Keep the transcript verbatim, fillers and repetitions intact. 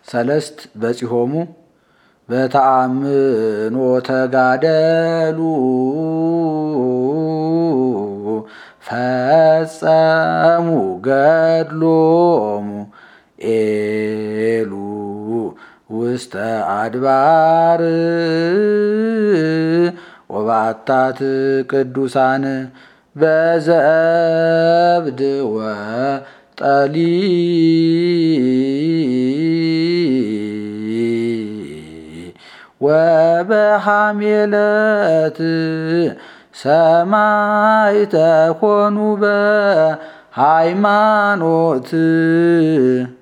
ሰለስት በጺሆሙ በተአምኖ ተጋደሉ ፈጸሙ ገድሎሙ ኤሉ ውስተ አድባር ወባዕታት ቅዱሳን በዘእብድ ወጠሊ ወበሃሜለት ሰማዕተ ኮኑ በሃይማኖት